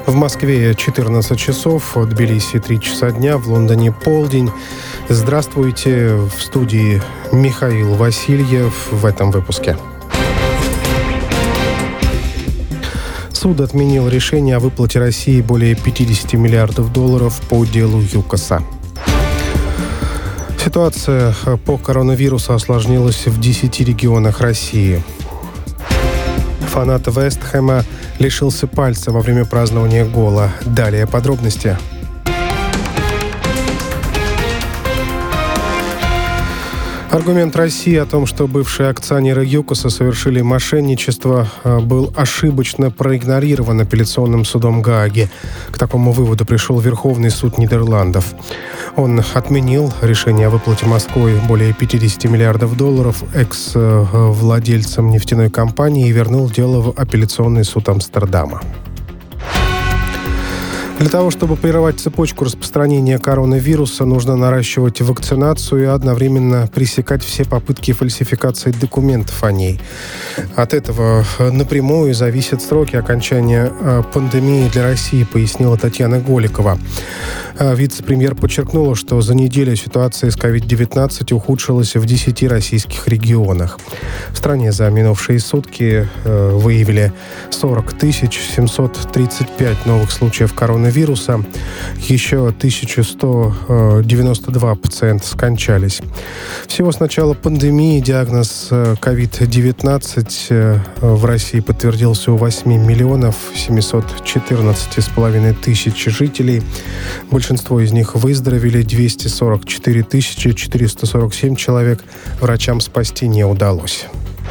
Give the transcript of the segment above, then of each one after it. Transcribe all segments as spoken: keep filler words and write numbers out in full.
В Москве четырнадцать часов, в Тбилиси три часа дня, в Лондоне полдень. Здравствуйте, в студии Михаил Васильев в этом выпуске. Суд отменил решение о выплате России более пятьдесят миллиардов долларов по делу ЮКОСа. Ситуация по коронавирусу осложнилась в десяти регионах России. Фанат Вест Хэма лишился пальца во время празднования гола. Далее подробности. Аргумент России о том, что бывшие акционеры ЮКОСа совершили мошенничество, был ошибочно проигнорирован апелляционным судом Гааги. К такому выводу пришел Верховный суд Нидерландов. Он отменил решение о выплате Москвой более пятьдесят миллиардов долларов экс-владельцам нефтяной компании и вернул дело в апелляционный суд Амстердама. Для того, чтобы прервать цепочку распространения коронавируса, нужно наращивать вакцинацию и одновременно пресекать все попытки фальсификации документов о ней. От этого напрямую зависят сроки окончания пандемии для России, пояснила Татьяна Голикова. Вице-премьер подчеркнула, что за неделю ситуация с ковид девятнадцать ухудшилась в десяти российских регионах. В стране за минувшие сутки выявили сорок тысяч семьсот тридцать пять новых случаев коронавируса. Еще тысяча сто девяносто два пациента скончались. Всего с начала пандемии диагноз ковид девятнадцать в России подтвердился у восьми миллионов семьсот четырнадцать с половиной тысяч жителей. Большинство из них выздоровели, двести сорок четыре тысячи четыреста сорок семь человек врачам спасти не удалось.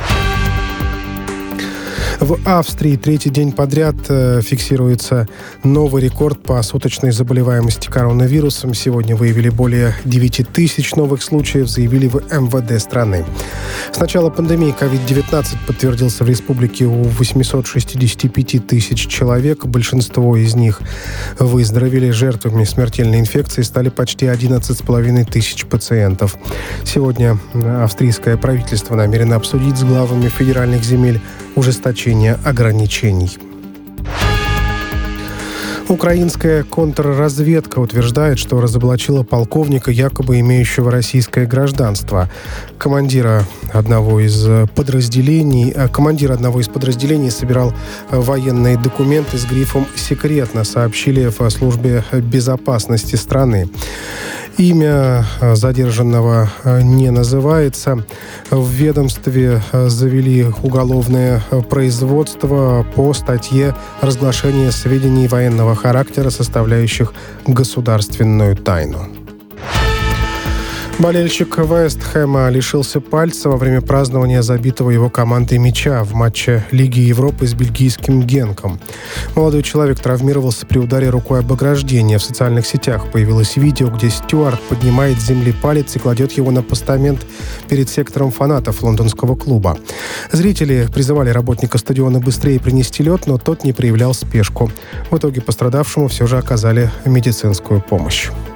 В Австрии третий день подряд э, фиксируется новый рекорд по суточной заболеваемости коронавирусом. Сегодня выявили более девять тысяч новых случаев, заявили в эм вэ дэ страны. С начала пандемии ковид девятнадцать подтвердился в республике у восемьсот шестьдесят пять тысяч человек. Большинство из них выздоровели. Жертвами смертельной инфекции стали почти одиннадцать с половиной тысяч пациентов. Сегодня австрийское правительство намерено обсудить с главами федеральных земель ужесточение ограничений. Украинская контрразведка утверждает, что разоблачила полковника, якобы имеющего российское гражданство. Командира одного из подразделений, командир одного из подразделений собирал военные документы с грифом «секретно», сообщили в службе безопасности страны. Имя задержанного не называется. В ведомстве завели уголовное производство по статье «Разглашение сведений военного характера, составляющих государственную тайну». Болельщик Вест Хэма лишился пальца во время празднования забитого его командой мяча в матче Лиги Европы с бельгийским Генком. Молодой человек травмировался при ударе рукой об ограждение. В социальных сетях появилось видео, где стюард поднимает с земли палец и кладет его на постамент перед сектором фанатов лондонского клуба. Зрители призывали работника стадиона быстрее принести лед, но тот не проявлял спешку. В итоге пострадавшему все же оказали медицинскую помощь.